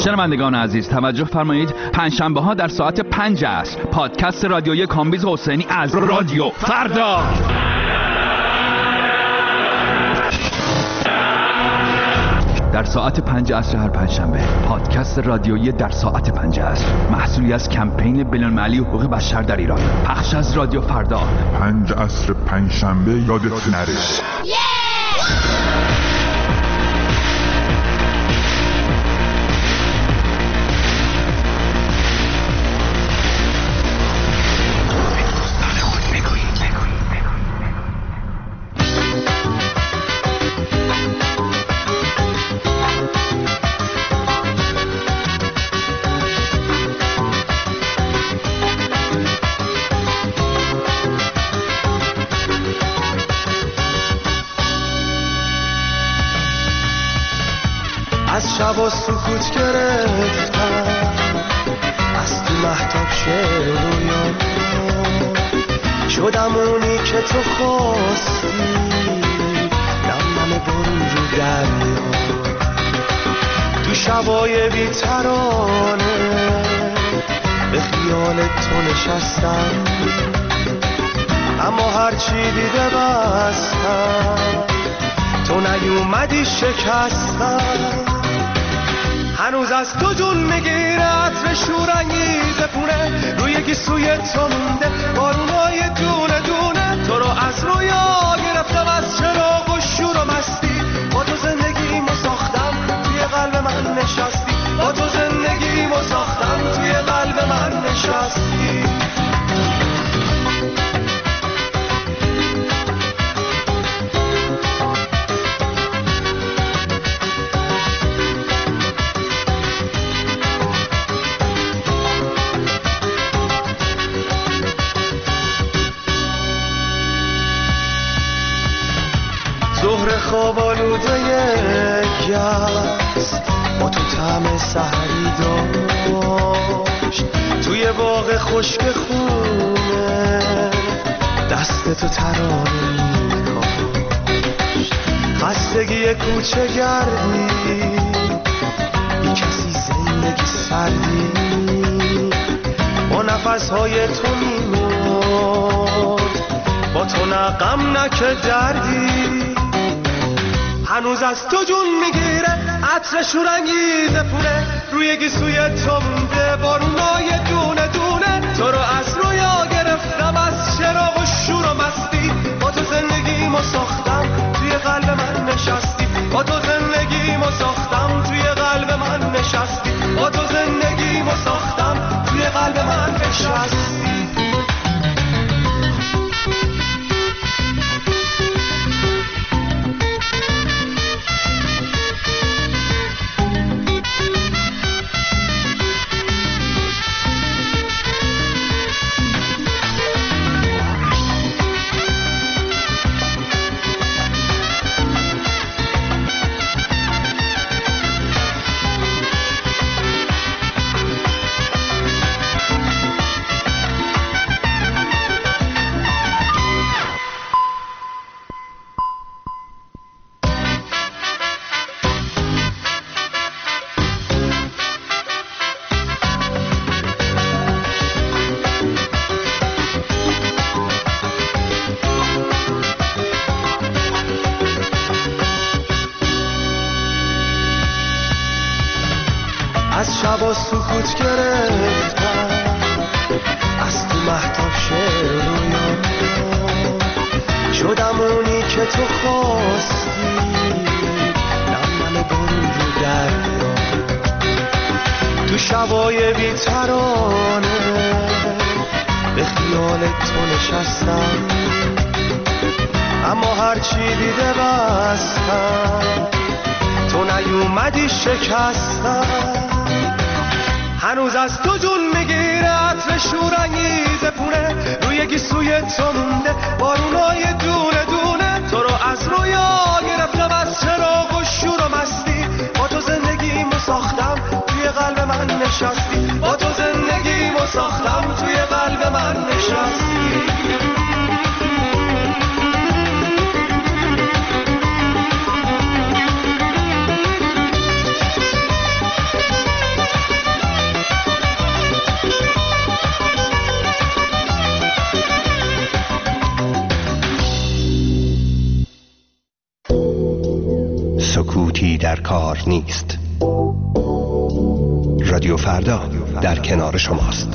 شنوندگان عزیز توجه فرمایید، پنجشنبه ها در ساعت 5 عصر پادکست رادیویی کامبیز حسینی از رادیو فردا در ساعت 5 عصر هر پنجشنبه. پادکست رادیویی در ساعت 5 عصر محصولی از کمپین بین‌المللی حقوق بشر در ایران، پخش از رادیو فردا. 5 عصر پنجشنبه یادت نره. شبا سکوت گرفتم، از تو مهتاب رویام شدم اونی که تو خواستی، نم برون رو دریا، تو شبای بی‌ترانه به خیال تو نشستم، اما هرچی دیده بستم، تو نیومدی شکستم. هنوز از تو جون میگیره عطر شورانگیز پونه، روی گیسوی تو مونده بارونای دونه دونه، تو رو از رویا گرفتم، از چراغ و شور و مستی، با تو زندگیمو ساختم، توی قلب من نشستی، با تو زندگیمو ساختم، توی قلب من نشستی. خواب آلوده گست با تو طعم سحری داشت، توی باغ خشک خونه دست تو ترانه می‌کاشت، خستگی کوچه گردی بی کسی زندگی سردی، با نفسهای تو میمرد، با تو نه غم نه که دردی. هنوز از تو جون میگیره عطر شورانگیز پونه، روی گیسوی تو مونده بارونای دونه دونه، تو رو از رویا گرفتم، از چراغ و شور و مستی، با تو زندگیمو ساختم، توی قلب من نشستی، با تو زندگیمو ساختم، توی قلب من نشستی، با تو زندگیمو ساختم، توی قلب من نشستی. از شبا سکوت گرفتم، از تو مهتاب رویام شدم اونی که تو خواستی، نم برون رو دریا، تو شبای بی‌ترانه به خیال تو نشستم، اما هرچی دیده بستم، تو نیومدی شکستم. هنوز از تو جون میگیره عطر شورانگیز پونه، روی گیسوی تو مونده بارونای دونه دونه، تو رو از رویا گرفتم، از چراغ و شور و مستی، با تو زندگیمو ساختم، توی قلب من نشستی، با تو زندگیمو ساختم، توی قلب من نشستی. در کار نیست. رادیو فردا در کنار شماست.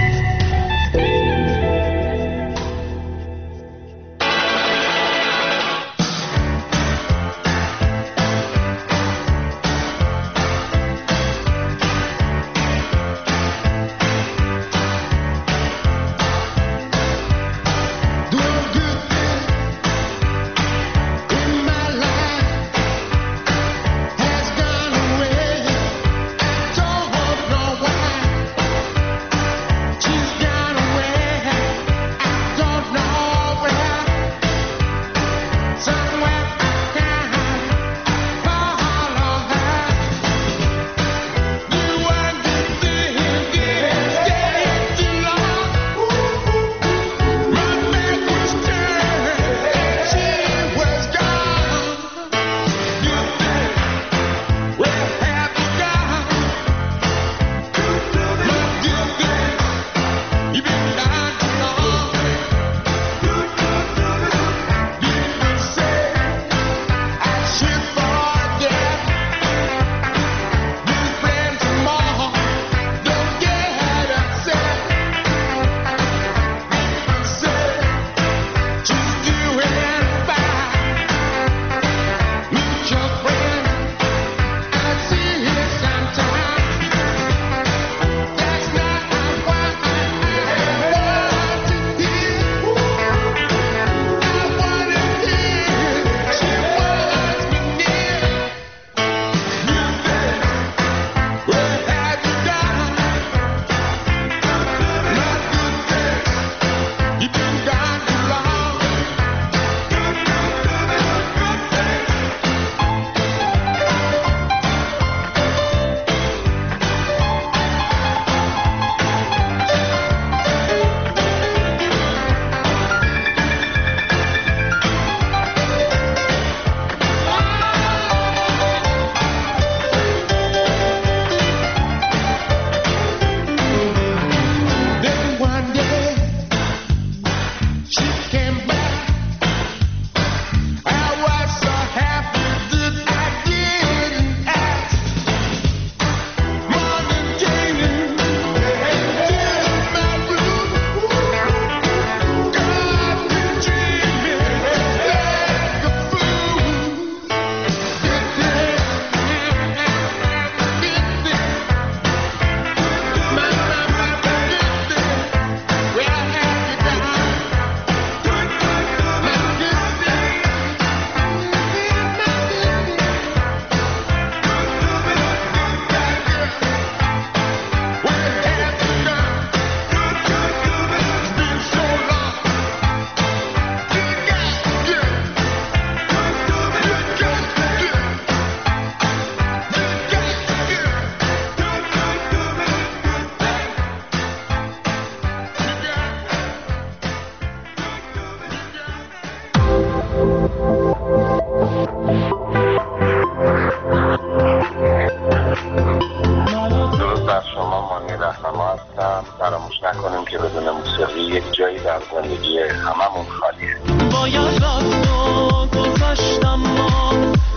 فراموش نکنیم که بدون موسیقی یک جایی در زندگی هممون خالیه. باید رفت و گذشتم ما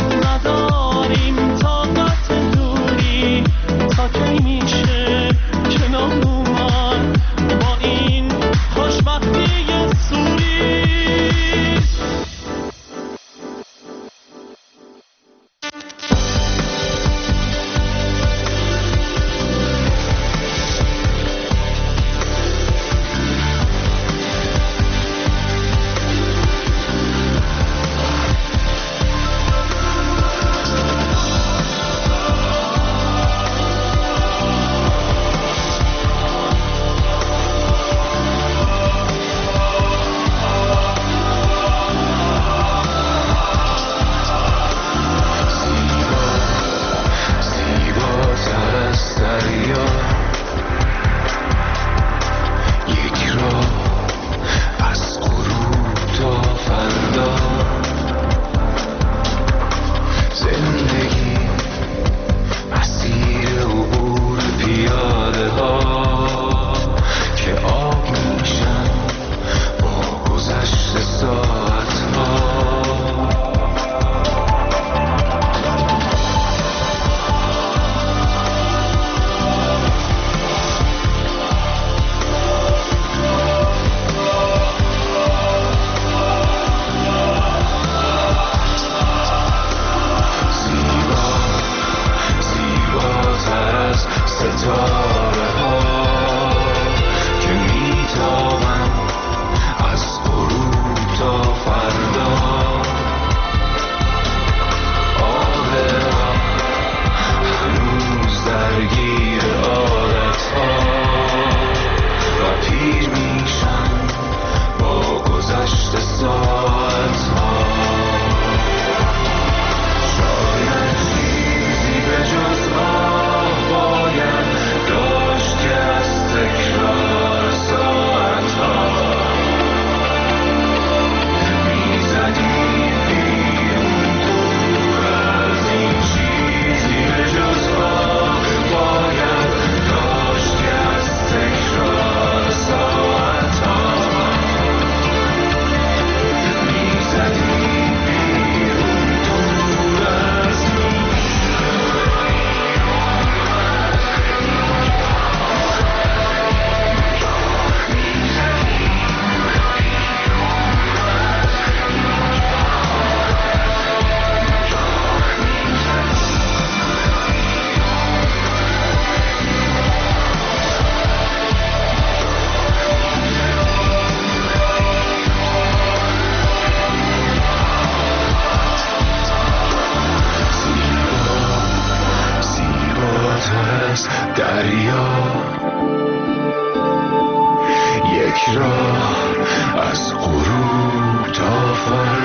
نداریم طاقت دوری تا کی میشه کنار اومد با این خوشبختی سوری. راه از غروب تا فردا.